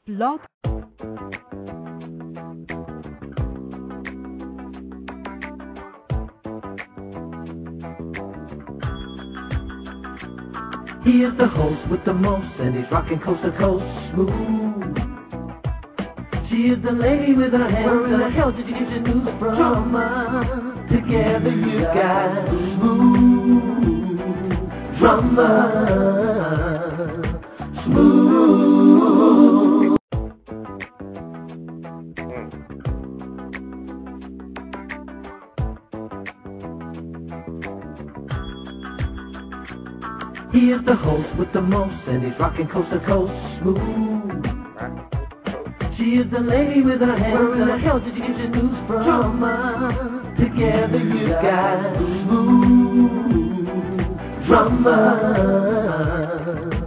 Blog. He is the host with the most, and he's rocking coast to coast, smooth. She is the lady with her hands. Where in the hell did you get your news from? Drama. Together you got smooth drama. Smooth. He is the host with the most, and he's rocking coast to coast, smooth. She is the lady with her hands. Where in the hell did you get your news from? Drama. Together you got smooth drama.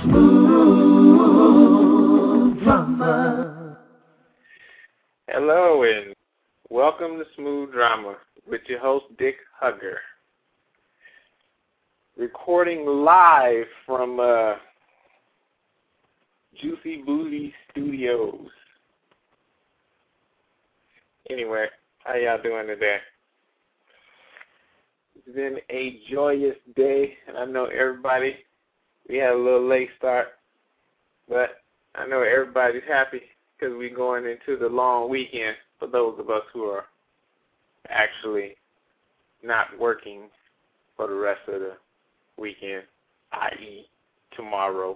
Smooth drama. Hello and welcome to Smooth Drama with your host Dick Hugger. Recording live from Juicy Booty Studios. Anyway, how y'all doing today? It's been a joyous day, and I know everybody, we had a little late start, but I know everybody's happy because we're going into the long weekend for those of us who are actually not working for the rest of the weekend, i.e. tomorrow.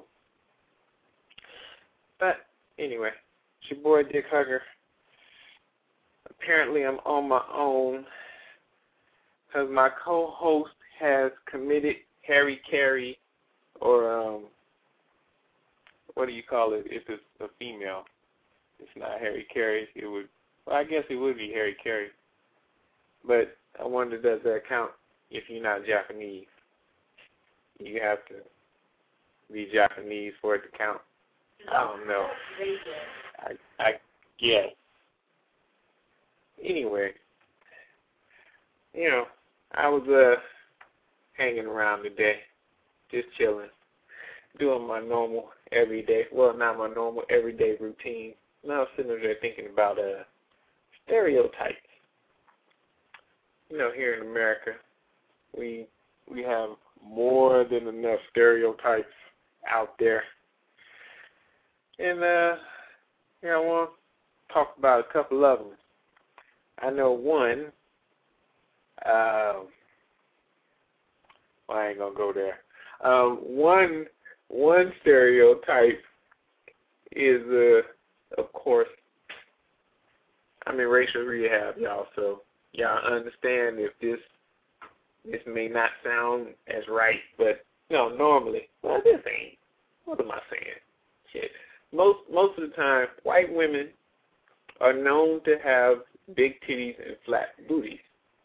But anyway, it's your boy Dick Hugger. Apparently I'm on my own because my co-host has committed Harry Carey, or what do you call it if it's a female? It's not Harry Carey. It would, well, I guess it would be Harry Carey. But I wonder, does that count if you're not Japanese? You have to be Japanese for it to count. I don't know. I guess. Anyway, you know, I was hanging around today, just chilling, doing my normal everyday, well, not my normal everyday routine. And I was sitting there thinking about stereotypes. You know, here in America, we have more than enough stereotypes out there. And, you know, I want to talk about a couple of them. I know one, well, I ain't going to go there. One stereotype is, of course, I'm in racial rehab, y'all, so y'all understand if this may not sound as right, but, you know, normally, well, this ain't, what am I saying? Shit. Most of the time, white women are known to have big titties and flat booties.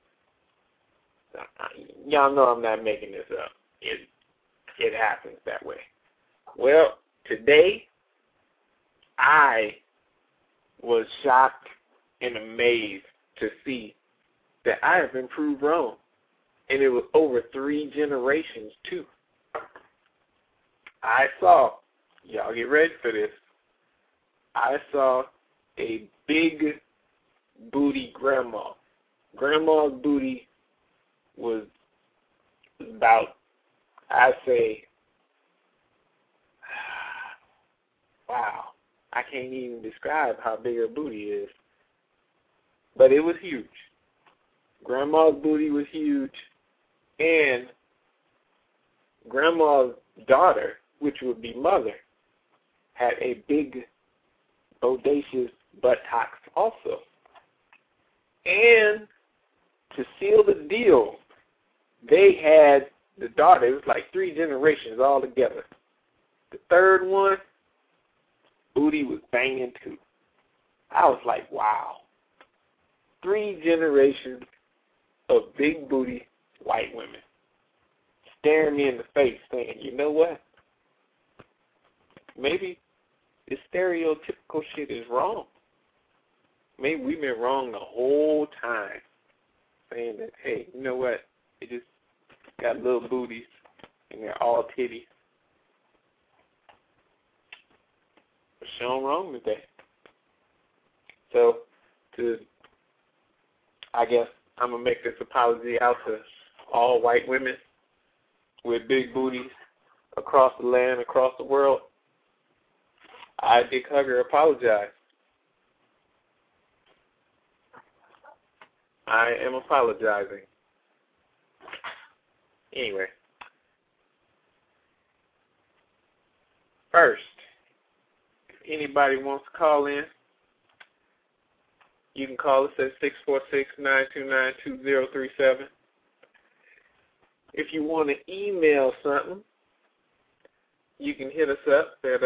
Y'all know I'm not making this up. It happens that way. Well, today, I was shocked and amazed to see that I have been proved wrong. And it was over 3 generations, too. I saw, y'all get ready for this, I saw a big booty grandma. Grandma's booty was about, I'd say, wow, I can't even describe how big her booty is. But it was huge. Grandma's booty was huge. And Grandma's daughter, which would be mother, had a big, bodacious buttocks also. And to seal the deal, they had the daughter. It was like 3 generations all together. The third one, booty was banging too. I was like, wow. 3 generations of big booty white women staring me in the face saying, you know what? Maybe this stereotypical shit is wrong. Maybe we've been wrong the whole time, saying that, hey, you know what? They just got little booties and they're all titties. shown wrong today. So, I guess I'm going to make this apology out to all white women with big booties across the land, across the world. I, Dick Hugger, apologize. I am apologizing. Anyway. First, if anybody wants to call in, you can call us at 646-929-2037. If you want to email something, you can hit us up at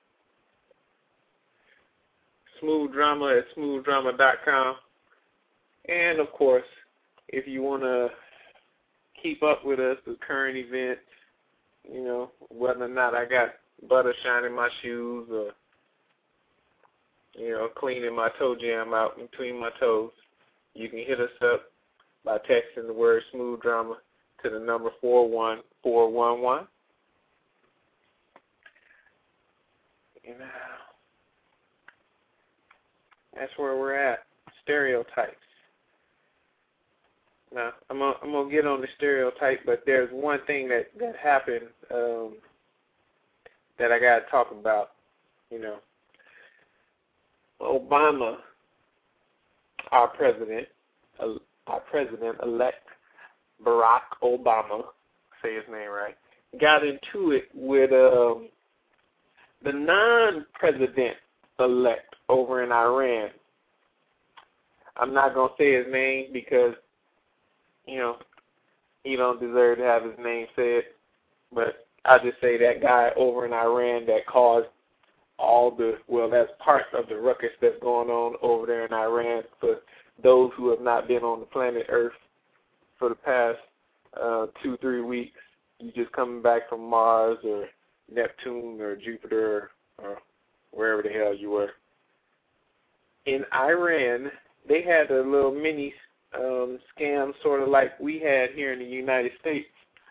smoothdrama@smoothdrama.com. And, of course, if you want to keep up with us, the current events, you know, whether or not I got butter shining my shoes or, you know, cleaning my toe jam out between my toes, you can hit us up by texting the word Smooth Drama to the number 41411. And that's where we're at. Stereotypes. Now, I'm gonna get on the stereotype, but there's one thing that happened that I got to talk about. You know, Obama, our president-elect, Barack Obama, say his name right, got into it with the non-president-elect over in Iran. I'm not gonna say his name because, you know, he don't deserve to have his name said, but I'll just say that guy over in Iran that caused that's part of the ruckus that's going on over there in Iran. For those who have not been on the planet Earth for the past 2-3 weeks, you just coming back from Mars or Neptune or Jupiter or wherever the hell you were. In Iran, they had a little mini scam, sort of like we had here in the United States,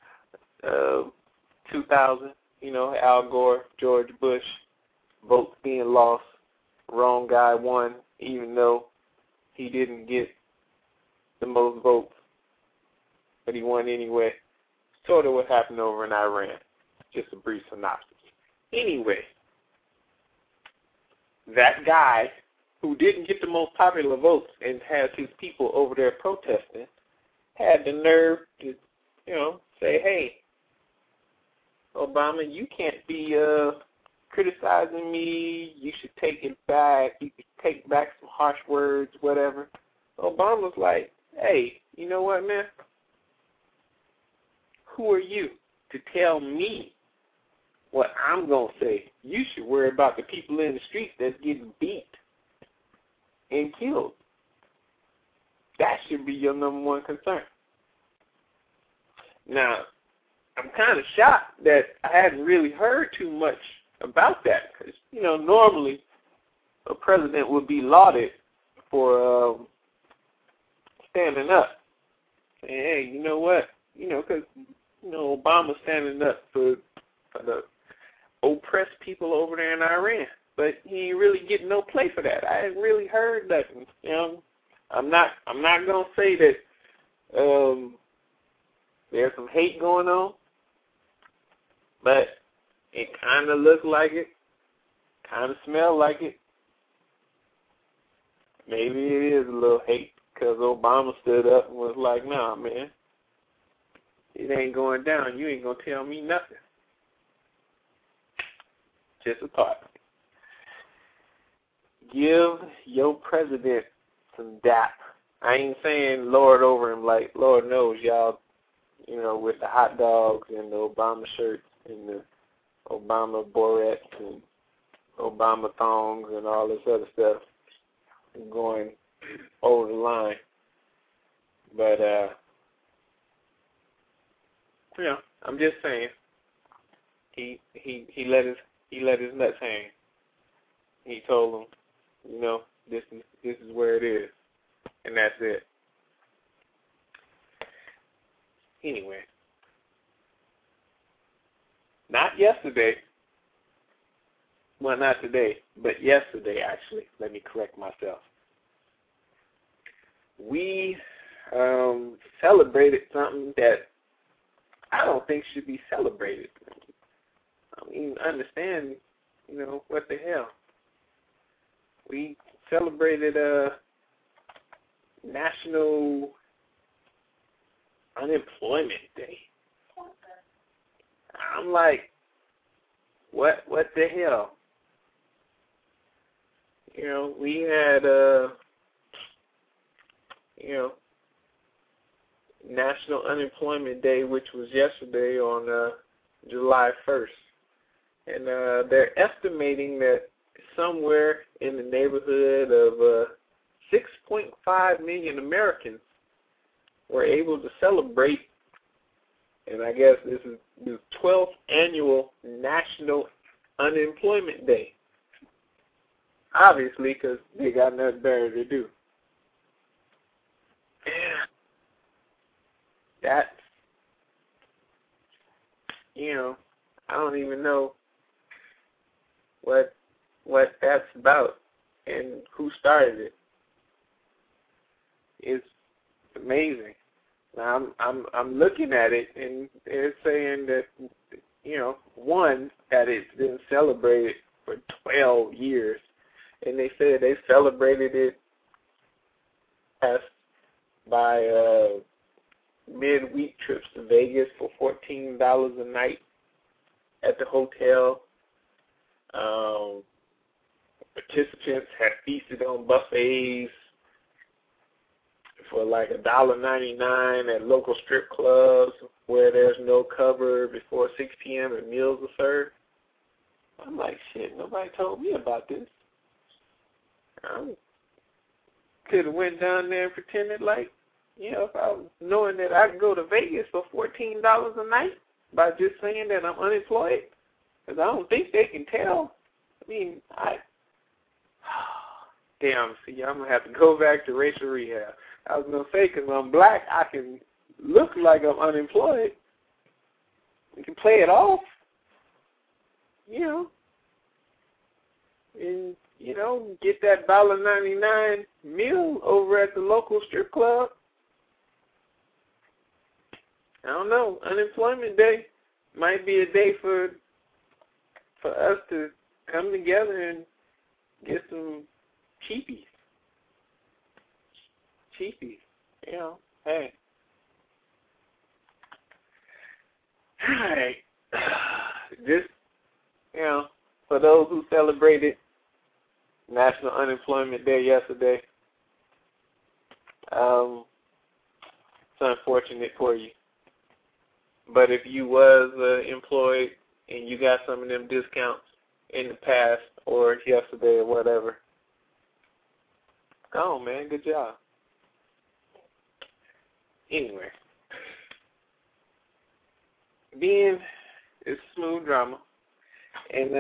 2000, you know, Al Gore, George Bush, votes being lost, wrong guy won, even though he didn't get the most votes, but he won anyway. Sort of what happened over in Iran. Just a brief synopsis. Anyway, that guy who didn't get the most popular votes and has his people over there protesting, had the nerve to, you know, say, hey, Obama, you can't be criticizing me. You should take it back. You should take back some harsh words, whatever. Obama's like, hey, you know what, man? Who are you to tell me what I'm going to say? You should worry about the people in the streets that's getting beat and killed. That should be your number one concern. Now, I'm kind of shocked that I hadn't really heard too much about that because, you know, normally a president would be lauded for standing up. And, hey, you know what? You know, because, you know, Obama's standing up for the oppressed people over there in Iran. But he ain't really getting no play for that. I ain't really heard nothing. You know, I'm not gonna say that there's some hate going on, but it kind of looked like it, kind of smelled like it. Maybe it is a little hate because Obama stood up and was like, "Nah, man, it ain't going down. You ain't gonna tell me nothing." Just a thought. Give your president some dap. I ain't saying lord over him like Lord knows y'all, you know, with the hot dogs and the Obama shirts and the Obama barrettes and Obama thongs and all this other stuff going over the line. But, you know, I'm just saying he let his nuts hang. He told them, you know, this is where it is, and that's it. Anyway, not yesterday, well, not today, but yesterday, actually. Let me correct myself. We celebrated something that I don't think should be celebrated. I don't even understand, what the hell. We celebrated National Unemployment Day. I'm like, what the hell? We had National Unemployment Day, which was yesterday on July 1st. And they're estimating that somewhere in the neighborhood of 6.5 million Americans were able to celebrate, and I guess this is the 12th annual National Unemployment Day. Obviously, because they got nothing better to do. That's, I don't even know what that's about and who started it. It's amazing. Now I'm looking at it, and they're saying that one, that it's been celebrated for 12 years, and they said they celebrated it by midweek trips to Vegas for $14 a night at the hotel. Participants had feasted on buffets for like $1.99 at local strip clubs where there's no cover before 6 p.m. and meals are served. I'm like, shit, nobody told me about this. I could have went down there and pretended like, if I was knowing that I could go to Vegas for $14 a night by just saying that I'm unemployed, because I don't think they can tell. I mean, damn, see, I'm going to have to go back to racial rehab. I was going to say, because I'm black, I can look like I'm unemployed. You can play it off, and, get that $1.99 meal over at the local strip club. I don't know. Unemployment Day might be a day for us to come together and get some cheapies. Hey. All right. Just, for those who celebrated National Unemployment Day yesterday, it's unfortunate for you. But if you was employed and you got some of them discounts in the past or yesterday or whatever, go on, man. Good job. Anyway, being it's smooth drama, and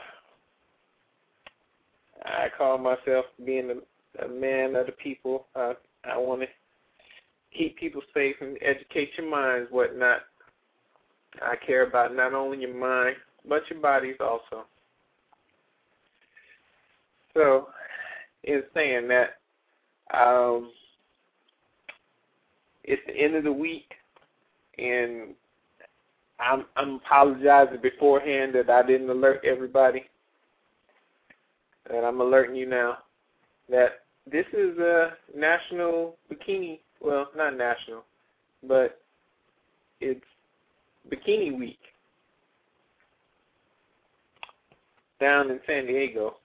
I call myself being a man of the people. I want to keep people safe and educate your minds, whatnot. I care about not only your mind, but your bodies also. So, in saying that, it's the end of the week, and I'm apologizing beforehand that I didn't alert everybody. And I'm alerting you now that this is a national bikini, well, not national, but it's Bikini Week down in San Diego.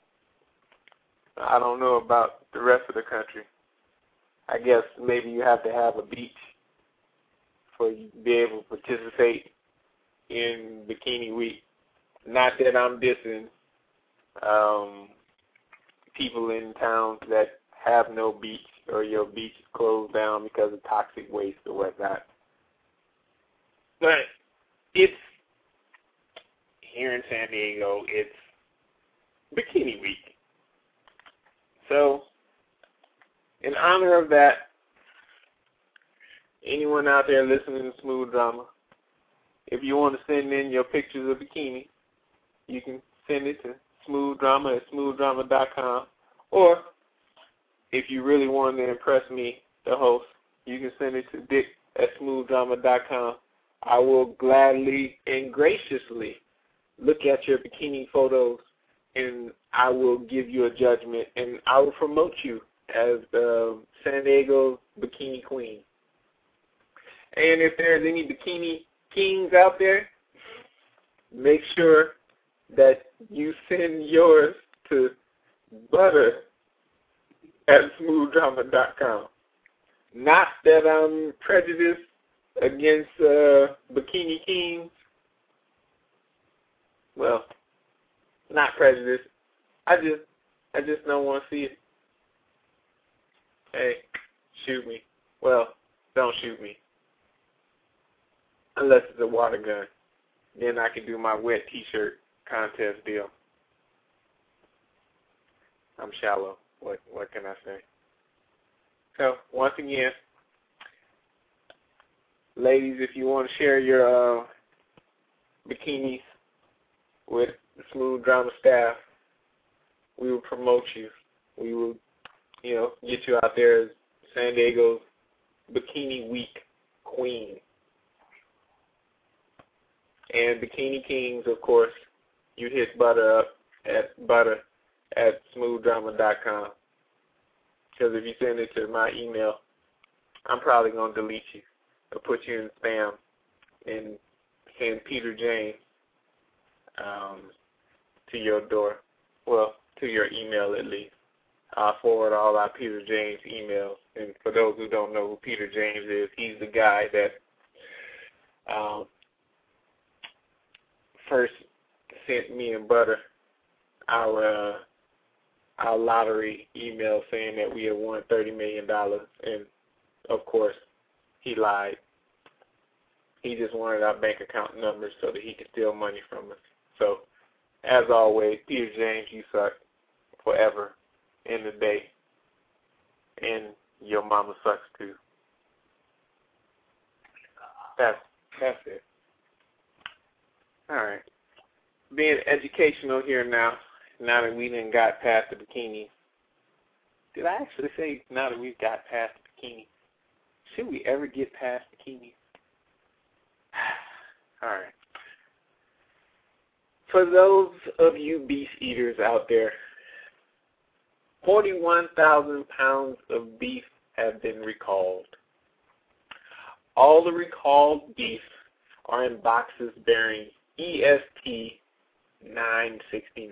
I don't know about the rest of the country. I guess maybe you have to have a beach for you to be able to participate in Bikini Week. Not that I'm dissing people in towns that have no beach or your beach is closed down because of toxic waste or whatnot. But it's here in San Diego, it's Bikini Week. So, in honor of that, anyone out there listening to Smooth Drama, if you want to send in your pictures of bikini, you can send it to smoothdrama@smoothdrama.com. Or if you really want to impress me, the host, you can send it to dick@smoothdrama.com. I will gladly and graciously look at your bikini photos, and I will give you a judgment, and I will promote you as the San Diego Bikini Queen. And if there's any bikini kings out there, make sure that you send yours to butter@smoothdrama.com. Not that I'm prejudiced against bikini kings. Well, not prejudiced. I just don't want to see it. Hey, shoot me. Well, don't shoot me. Unless it's a water gun. Then I can do my wet t-shirt contest deal. I'm shallow. What can I say? So, once again, ladies, if you want to share your bikinis with the Smooth Drama staff, we will promote you. We will, get you out there as San Diego's Bikini Week Queen. And Bikini Kings, of course, you hit butter up at butter@smoothdrama.com. Because if you send it to my email, I'm probably going to delete you or put you in spam and send Peter James to your door. Well, to your email at least. I'll forward all our Peter James emails. And for those who don't know who Peter James is, he's the guy that first sent me and Butter our lottery email saying that we had won $30 million. And, of course, he lied. He just wanted our bank account numbers so that he could steal money from us. So, as always, Peter James, you suck forever in the day. And your mama sucks too. That's it. All right. Being educational here now that we done got past the bikini. Did I actually say now that we've got past the bikini? Should we ever get past bikini? All right. For those of you beef eaters out there, 41,000 pounds of beef have been recalled. All the recalled beef are in boxes bearing EST 969.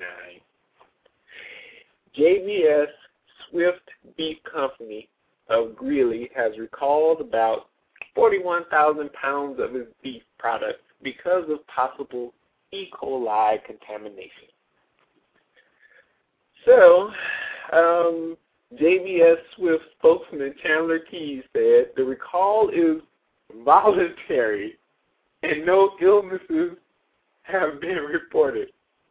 JBS Swift Beef Company of Greeley has recalled about 41,000 pounds of its beef products because of possible E. coli contamination. So, JBS Swift spokesman Chandler Keys said the recall is voluntary and no illnesses have been reported.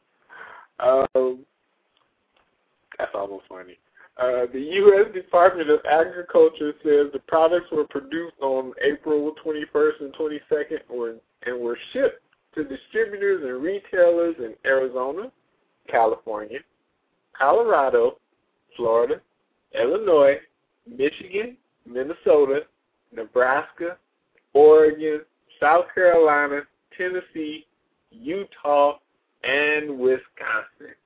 That's almost funny. The U.S. Department of Agriculture says the products were produced on April 21st and 22nd and were shipped to distributors and retailers in Arizona, California, Colorado, Florida, Illinois, Michigan, Minnesota, Nebraska, Oregon, South Carolina, Tennessee, Utah, and Wisconsin.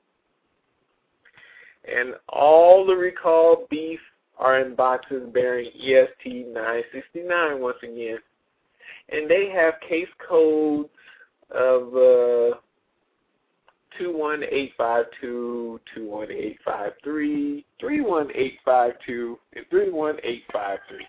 And all the recalled beef are in boxes bearing EST 969 once again. And they have case codes of 21852, 21853, 31852, and 31853.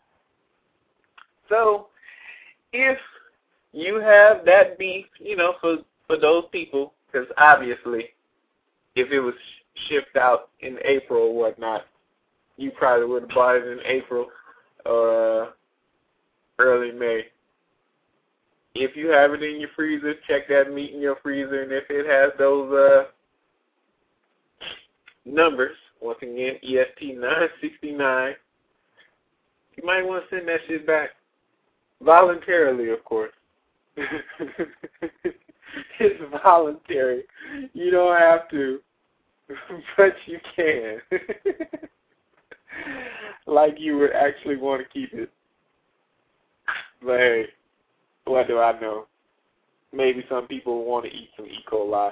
So, if you have that beef, for those people, because obviously, if it was shipped out in April or whatnot, you probably would have bought it in April or early May. If you have it in your freezer, check that meat in your freezer, and if it has those numbers, once again, EST 969, you might want to send that shit back. Voluntarily, of course. It's voluntary. You don't have to. but you can. Like you would actually want to keep it. But hey, what do I know? Maybe some people want to eat some E. coli.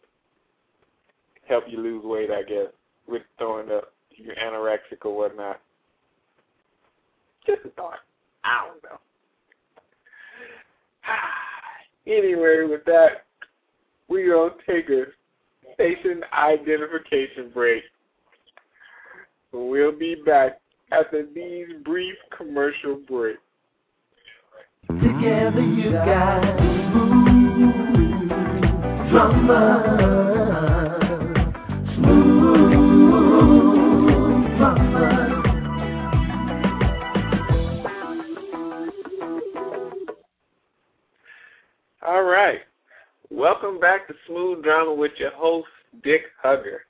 Help you lose weight, I guess, with throwing up. You're anorexic or whatnot. Just a thought. I don't know. Anyway, with that, we're going to take a station identification break. We'll be back after these brief commercial breaks. Together you got smooth drama. Smooth drama. All right. Welcome back to Smooth Drama with your host, Dick Hugger.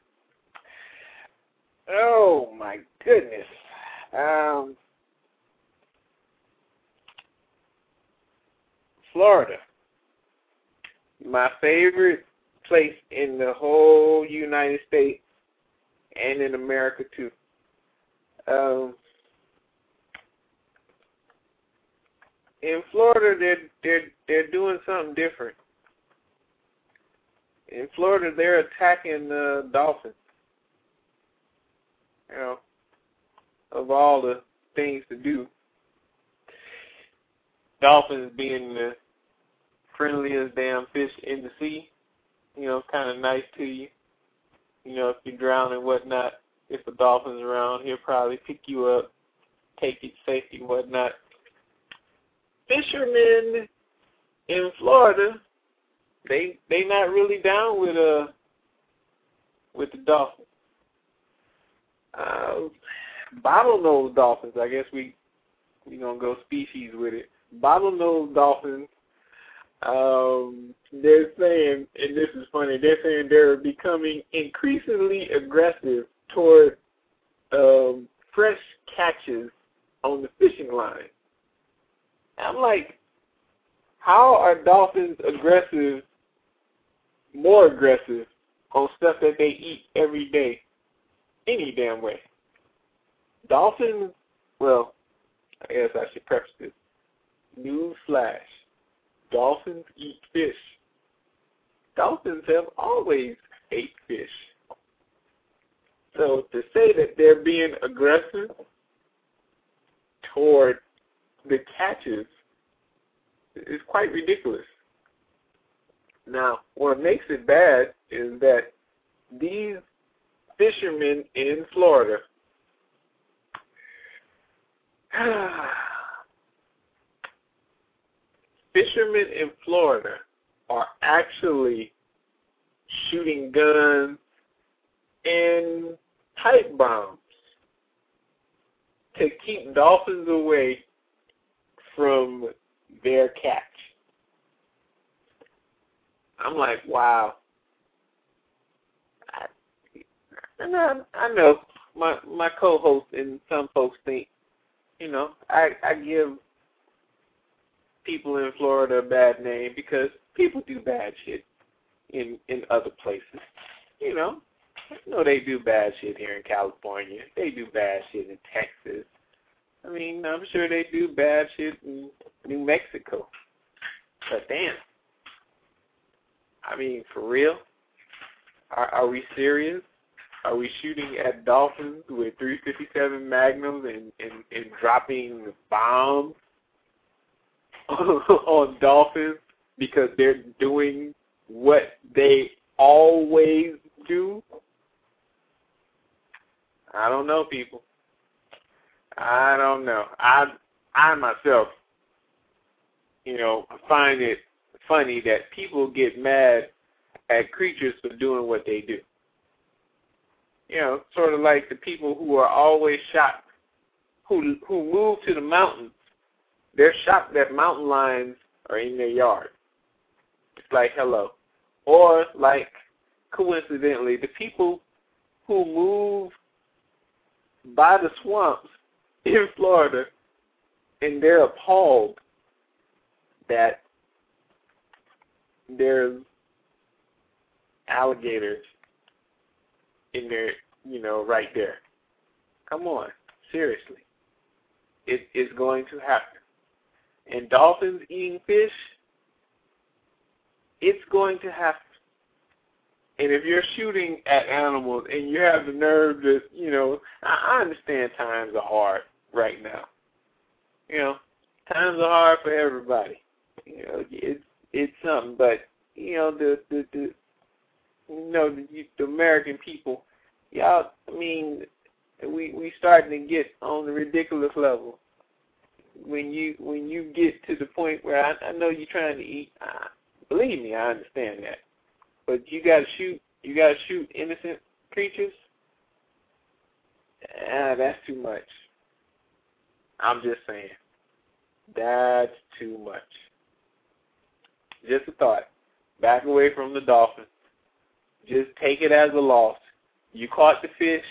Oh, my goodness. Florida. My favorite place in the whole United States and in America, too. In Florida, they're doing something different. In Florida, they're attacking dolphins. You know, of all the things to do, dolphins being the friendliest damn fish in the sea. You know, kind of nice to you. You know, if you drown and whatnot, if a dolphin's around, he'll probably pick you up, take you to safety and whatnot. Fishermen in Florida, they not really down with the dolphins. Bottlenose dolphins, I guess we gonna go species with it. Bottlenose dolphins, they're saying, and this is funny, they're saying they're becoming increasingly aggressive toward fresh catches on the fishing line. I'm like, how are dolphins more aggressive on stuff that they eat every day, any damn way? Dolphins, well, I guess I should preface this. Newsflash, dolphins eat fish. Dolphins have always ate fish. So to say that they're being aggressive toward the catches is quite ridiculous. Now, what makes it bad is that these fishermen in Florida are actually shooting guns and pipe bombs to keep dolphins away from their catch. I'm like, wow. I know my co-host and some folks think, you know, I give people in Florida a bad name because people do bad shit in other places. You know they do bad shit here in California. They do bad shit in Texas. I mean, I'm sure they do bad shit in New Mexico. But damn. I mean, for real? Are we serious? Are we shooting at dolphins with .357 Magnums and dropping bombs on dolphins because they're doing what they always do? I don't know, people. I don't know. I myself, find it funny that people get mad at creatures for doing what they do. Sort of like the people who are always shocked, who move to the mountains. They're shocked that mountain lions are in their yard. It's like, hello. Or, like, coincidentally, the people who move by the swamps in Florida, and they're appalled that there's alligators in there, right there. Come on, seriously. It is going to happen. And dolphins eating fish, it's going to happen. And if you're shooting at animals and you have the nerve to, I understand times are hard right now. Times are hard for everybody. It's something, but the American people, y'all. I mean, we starting to get on the ridiculous level. When you get to the point where I know you're trying to eat, believe me, I understand that. But you gotta shoot innocent creatures. That's too much. I'm just saying, that's too much. Just a thought. Back away from the dolphin. Just take it as a loss. You caught the fish.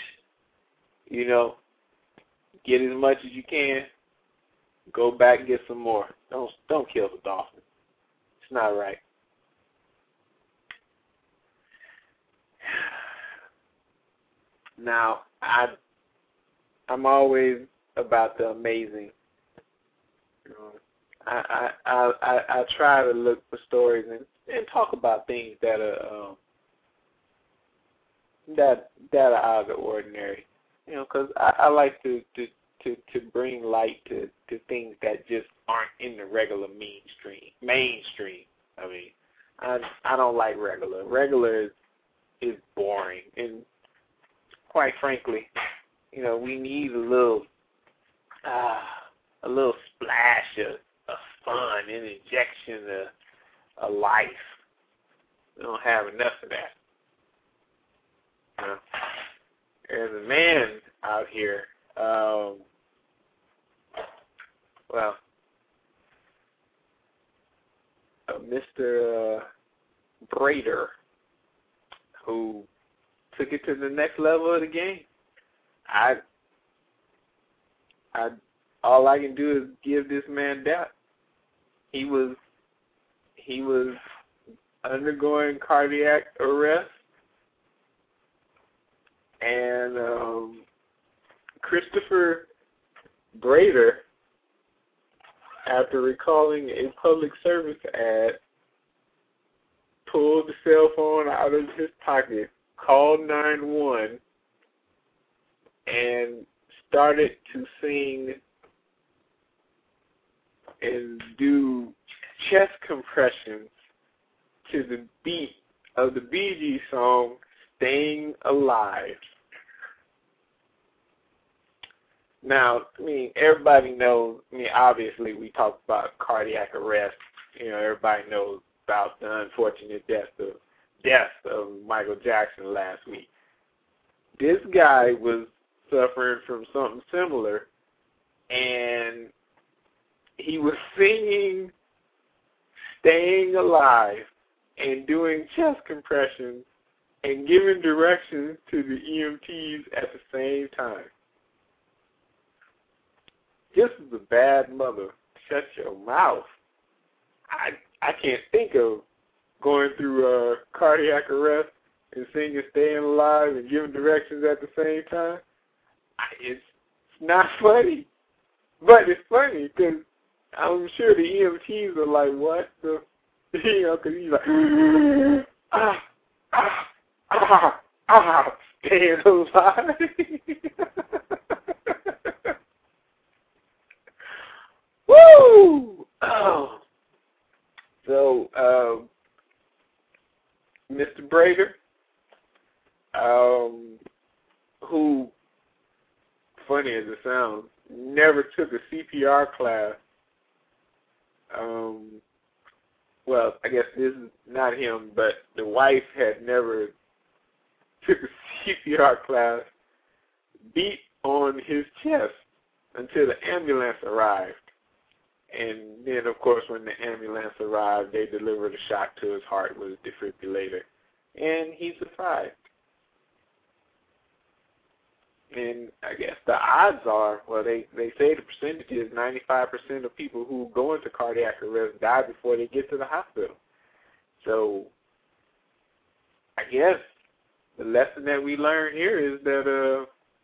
Get as much as you can. Go back and get some more. Don't kill the dolphin. It's not right. Now, I'm always about the amazing. I try to look for stories and talk about things that are that are out of the ordinary. Because I like to bring light to things that just aren't in the regular mainstream. I mean, I don't like regular. Regular is boring, and quite frankly, we need a little splash of fun, an injection of life. We don't have enough of that. There's a man out here. Mr. Brader, who took it to the next level of the game. All I can do is give this man that. He was undergoing cardiac arrest, and Christopher Brader, after recalling a public service ad, pulled the cell phone out of his pocket, called 911, and started to sing and do chest compressions to the beat of the Bee Gees song, Staying Alive. Now, everybody knows, obviously we talk about cardiac arrest. Everybody knows about the unfortunate death of Michael Jackson last week. This guy was suffering from something similar, and he was singing Staying Alive and doing chest compressions and giving directions to the EMTs at the same time. This is a bad mother. Shut your mouth. I can't think of going through cardiac arrest and singing Staying Alive and giving directions at the same time. It's not funny. But it's funny because I'm sure the EMTs are like, what the, because he's like, staying alive. Woo! Oh. So, Mr. Brader, who, funny as it sounds, never took a CPR class. Well, I guess this is not him, but the wife had never took a CPR class, beat on his chest until the ambulance arrived. And then, of course, when the ambulance arrived, they delivered a shock to his heart with a defibrillator. And he survived. And I guess the odds are, well, they say the percentage is 95% of people who go into cardiac arrest die before they get to the hospital. So I guess the lesson that we learn here is that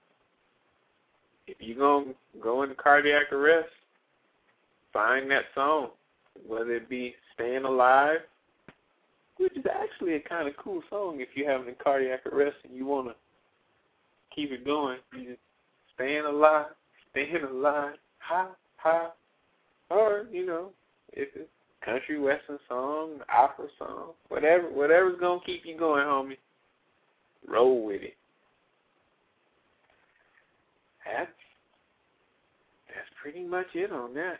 if you're going to go into cardiac arrest, find that song, whether it be Staying Alive, which is actually a kind of cool song if you're having a cardiac arrest and you want to keep it going. You just staying alive, ha, ha. Or, if it's country western song, opera song, whatever's going to keep you going, homie, roll with it. That's pretty much it on that.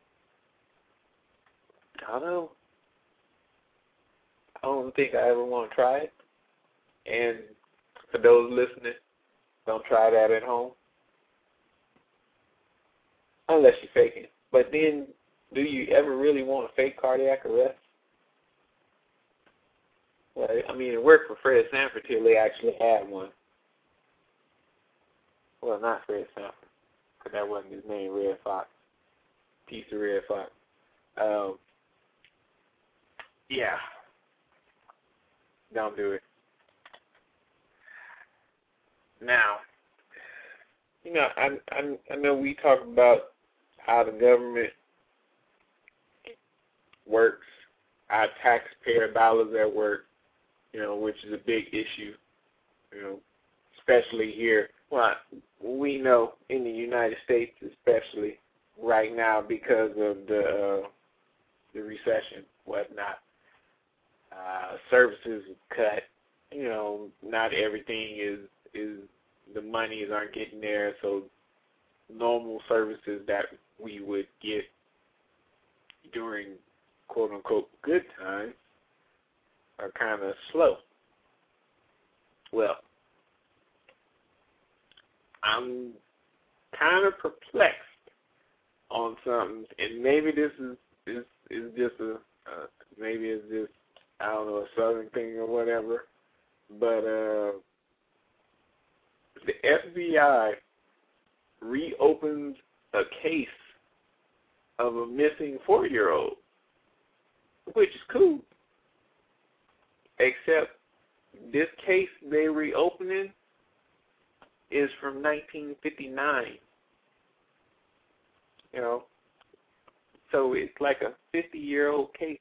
Although, I don't think I ever want to try it. And for those listening, don't try that at home. Unless you're faking. But then, do you ever really want to fake cardiac arrest? Well, I mean, it worked for Fred Sanford till they actually had one. Well, not Fred Sanford, because that wasn't his name, Red Fox. Piece of Red Fox. Yeah. Don't do it. Now, I know we talk about how the government works, our taxpayer dollars at work, which is a big issue, especially here. Well, we know in the United States, especially right now because of the recession, whatnot. Services cut. Not everything is the monies aren't getting there, so normal services that we would get during quote unquote good times are kind of slow. Well, I'm kind of perplexed on something, and maybe this is just maybe it's just, I don't know, a southern thing or whatever, but the FBI reopens a case of a missing 4-year-old, which is cool, except this case they reopening is from 1959, so it's like a 50-year-old case.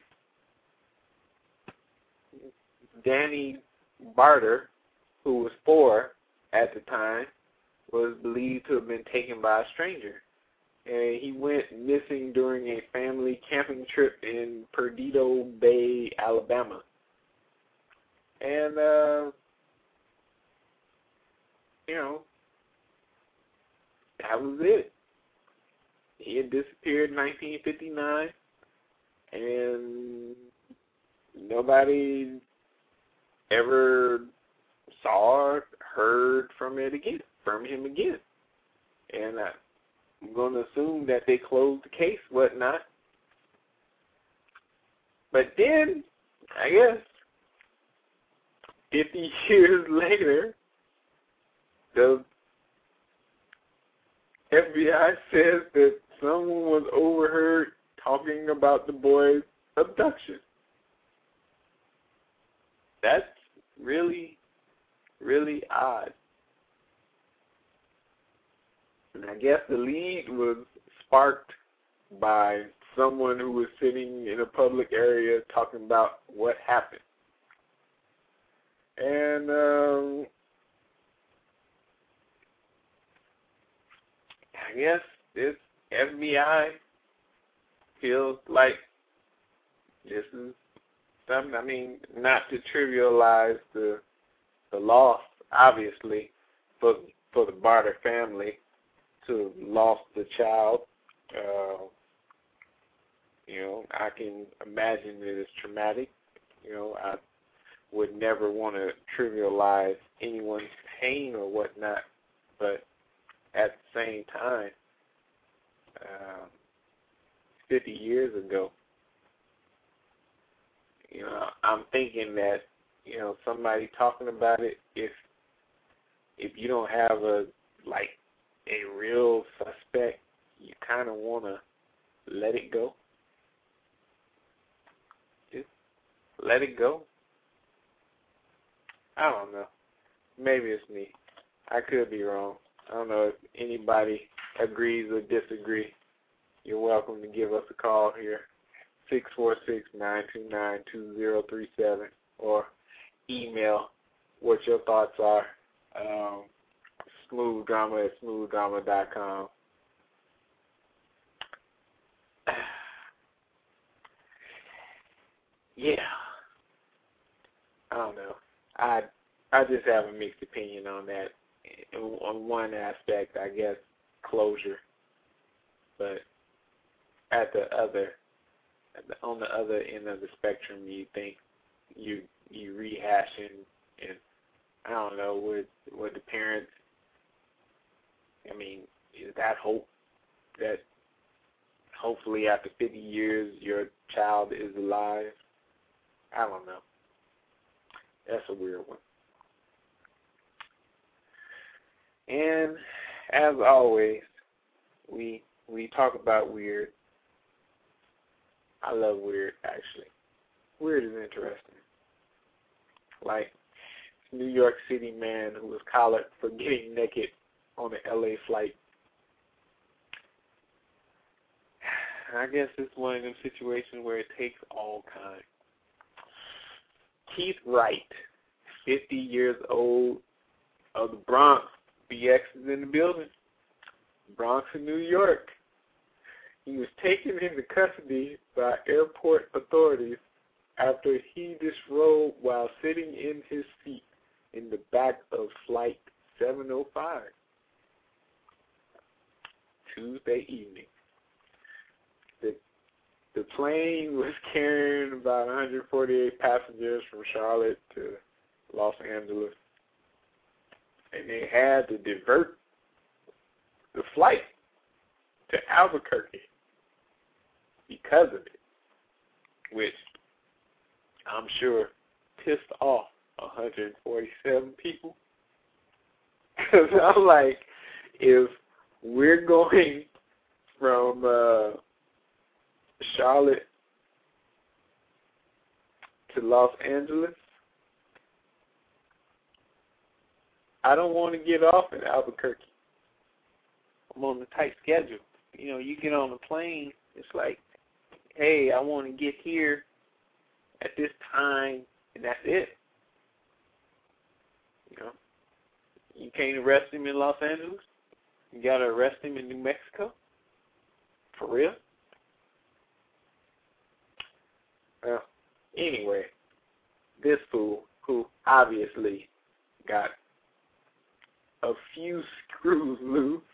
Danny Barter, who was 4 at the time, was believed to have been taken by a stranger. And he went missing during a family camping trip in Perdido Bay, Alabama. And, that was it. He had disappeared in 1959, and nobody ever saw or heard from him again. And I'm going to assume that they closed the case, whatnot. But then, I guess, 50 years later, the FBI says that someone was overheard talking about the boy's abduction. That's really, really odd. And I guess the lead was sparked by someone who was sitting in a public area talking about what happened. And I guess this FBI feels like this is something, I mean, not to trivialize the loss, obviously, for the Barter family to have lost the child. I can imagine that it's traumatic. I would never want to trivialize anyone's pain or whatnot, but at the same time, 50 years ago, I'm thinking that, somebody talking about it, if you don't have a real suspect, you kind of want to let it go. Just let it go. I don't know. maybe it's me. I could be wrong. I don't know if anybody agrees or disagrees. You're welcome to give us a call here, 646-929-2037, or email what your thoughts are, smoothdrama@smoothdrama.com. Yeah. I don't know. I just have a mixed opinion on that. On one aspect, I guess, closure. But on the other end of the spectrum, you think you rehashing, and I don't know, would the parents, I mean, is that hope that hopefully after 50 years your child is alive? I don't know. That's a weird one. And as always, we talk about weird. I love weird, actually. Weird is interesting. Like New York City man who was collared for getting naked on an LA flight. I guess it's one of them situations where it takes all kinds. Keith Wright, 50 years old, of the Bronx. BX is in the building. Bronx in New York. He was taken into custody by airport authorities after he disrobed while sitting in his seat in the back of Flight 705 Tuesday evening. The plane was carrying about 148 passengers from Charlotte to Los Angeles, and they had to divert the flight to Albuquerque because of it, which I'm sure pissed off 147 people. Because I'm like, if we're going from Charlotte to Los Angeles, I don't want to get off in Albuquerque. I'm on a tight schedule. You know, you get on the plane, it's like, hey, I want to get here at this time, and that's it. You know, you can't arrest him in Los Angeles. You got to arrest him in New Mexico? For real? Well, anyway, this fool, who obviously got a few screws loose,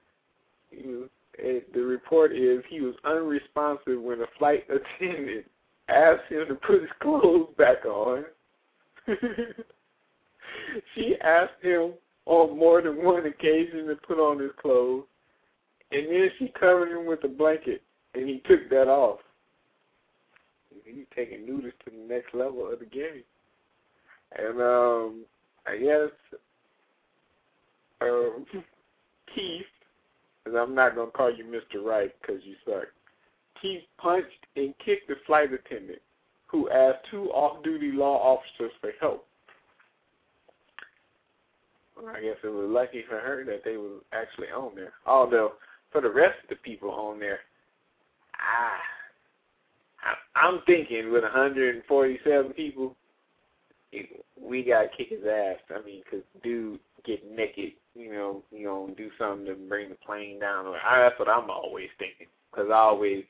the report is he was unresponsive when a flight attendant asked him to put his clothes back on. She asked him on more than one occasion to put on his clothes, and then she covered him with a blanket, and he took that off. He's taking nudist to the next level of the game. And I guess Keith, because I'm not going to call you Mr. Right because you suck, Keith punched and kicked the flight attendant who asked two off-duty law officers for help. Well, I guess it was lucky for her that they were actually on there. Although, for the rest of the people on there, I'm thinking with 147 people, we got to kick his ass. I mean, because dude get naked, you know, do something to bring the plane down. That's what I'm always thinking. Because I always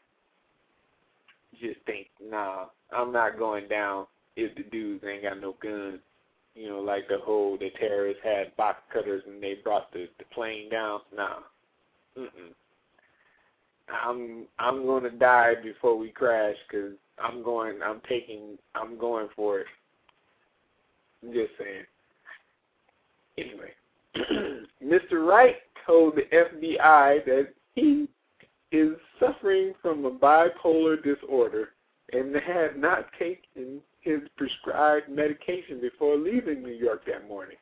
just think, nah, I'm not going down if the dudes ain't got no guns. You know, like the terrorists had box cutters and they brought the plane down. Nah. I'm going to die before we crash because I'm going for it. I'm just saying. Anyway, Mr. Wright told the FBI that he is suffering from a bipolar disorder and had not taken his prescribed medication before leaving New York that morning.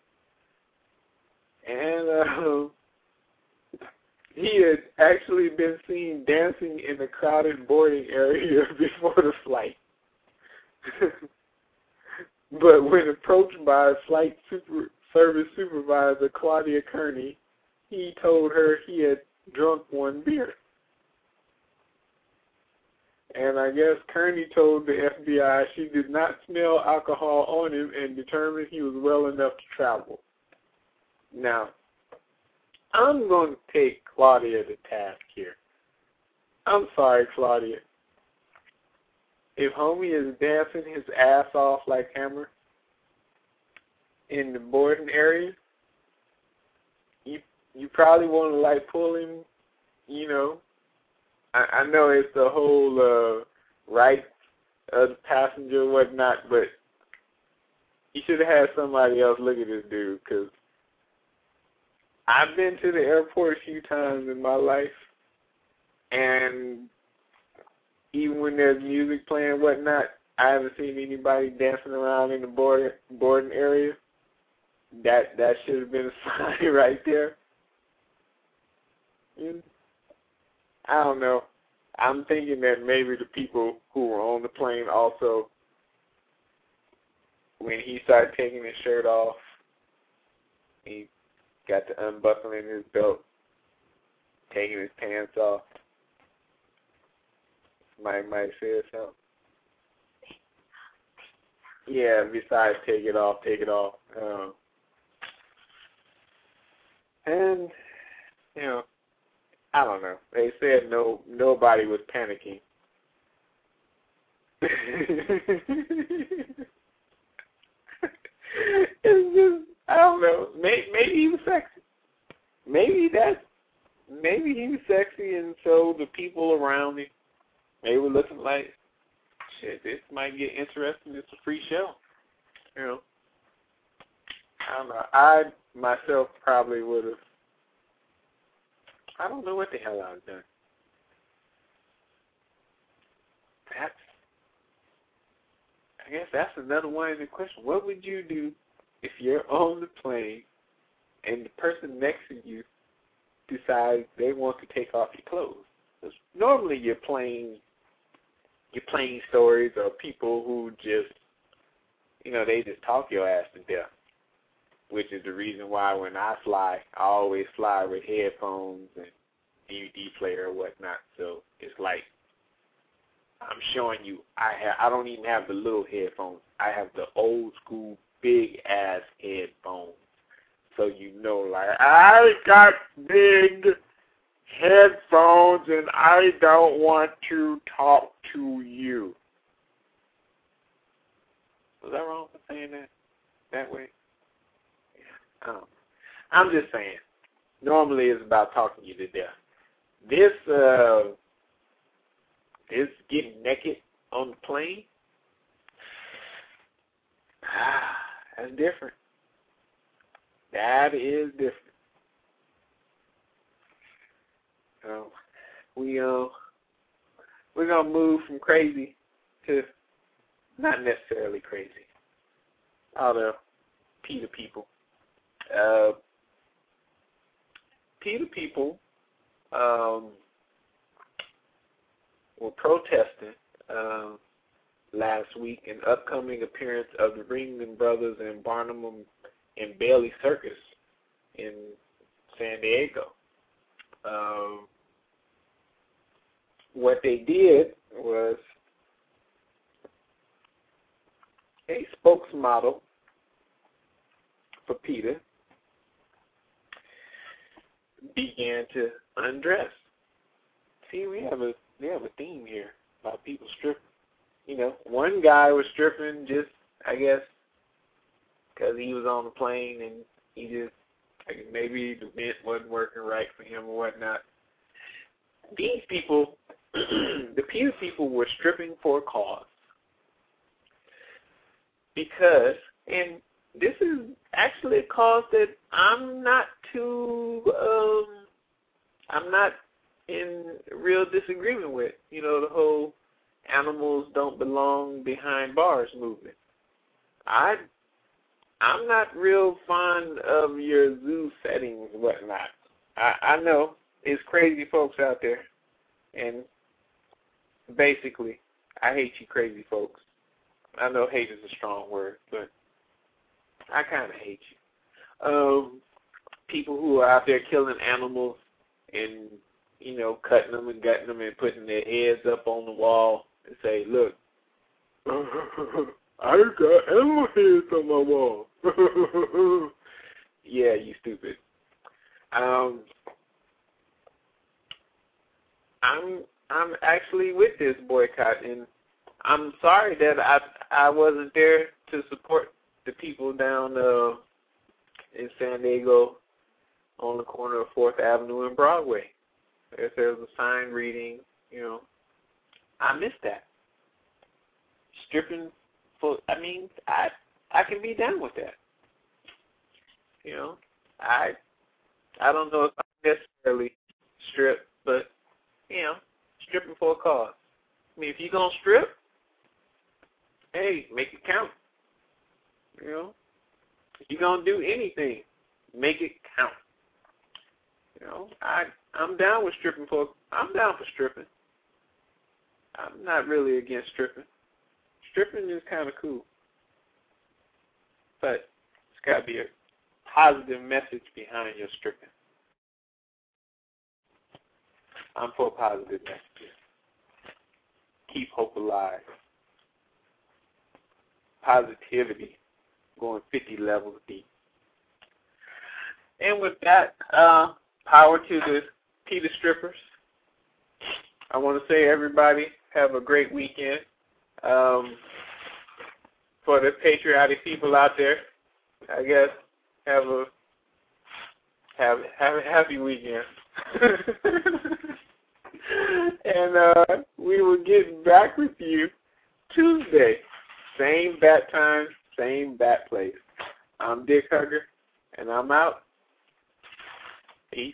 And he had actually been seen dancing in the crowded boarding area before the flight. But when approached by a flight service supervisor, Claudia Kearney, he told her he had drunk one beer. And I guess Kearney told the FBI she did not smell alcohol on him and determined he was well enough to travel. Now, I'm going to take Claudia to task here. I'm sorry, Claudia. If homie is dancing his ass off like Hammer in the boarding area, you probably want to, like, pull him, you know. I know it's the whole right of the passenger and whatnot, but you should have had somebody else look at this dude, because I've been to the airport a few times in my life, and even when there's music playing and whatnot, I haven't seen anybody dancing around in the boarding area. That should have been a sign right there. I don't know. I'm thinking that maybe the people who were on the plane also, when he started taking his shirt off, he got to unbuckling his belt, taking his pants off. Might say something. Yeah, besides take it off. And, you know, I don't know. They said nobody was panicking. It's just, I don't know. Maybe he was sexy. Maybe he was sexy, and so the people around him, they were looking like, shit, this might get interesting. It's a free show. You know. I don't know. I myself probably would have. I don't know what the hell I would have done. I guess that's another one in the question. What would you do if you're on the plane and the person next to you decides they want to take off your clothes? Because normally you're playing stories or people who just, you know, they just talk your ass to death, which is the reason why when I fly, I always fly with headphones and DVD player or whatnot. So it's like I'm showing you, I don't even have the little headphones. I have the old school big ass headphones. So you know, like, I got big headphones and I don't want to talk to you. Was I wrong for saying that way? I'm just saying. Normally it's about talking you to death. This getting naked on the plane, that's different. That is different. We're gonna move from crazy to not necessarily crazy. All the PETA people. PETA people were protesting last week an upcoming appearance of the Ringling Brothers and Barnum and Bailey Circus in San Diego. What they did was a spokesmodel for PETA began to undress. See, we have a theme here about people stripping. You know, one guy was stripping just, I guess, because he was on the plane and he just, maybe the vent wasn't working right for him or whatnot. These people, the PETA people, were stripping for a cause. Because, and this is actually a cause that I'm not in real disagreement with. You know, the whole animals don't belong behind bars movement. I'm not real fond of your zoo settings and whatnot. I know there's crazy folks out there, and basically, I hate you crazy folks. I know hate is a strong word, but I kind of hate you. People who are out there killing animals and, you know, cutting them and gutting them and putting their heads up on the wall and say, look, I got animal heads on my wall. Yeah, you stupid. I'm actually with this boycott, and I'm sorry that I wasn't there to support the people down in San Diego on the corner of 4th Avenue and Broadway. If there was a sign reading, you know, I missed that. Stripping for, I mean, I can be down with that. You know, I don't know if I necessarily strip, but, you know, stripping for a cause. I mean, if you're going to strip, hey, make it count. You know, if you're going to do anything, make it count. You know, I'm down with stripping I'm down for stripping. I'm not really against stripping. Stripping is kind of cool. But it's got to be a positive message behind your stripping. I'm for positive messages. Keep hope alive. Positivity going 50 levels deep. And with that, power to the strippers. I want to say, everybody, have a great weekend. For the patriotic people out there, I guess, have a happy weekend. And we will get back with you Tuesday. Same bat time, same bat place. I'm Dick Hugger, and I'm out. Peace.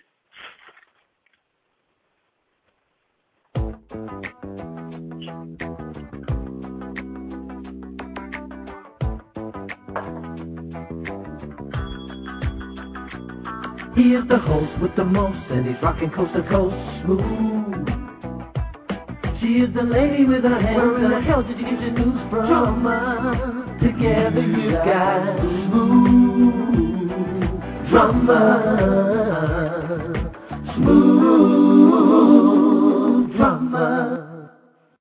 He is the host with the most, and he's rocking coast to coast, smooth. She is the lady with her hands. Where in the hell did you get your news from? Drama. Together you got smooth drama.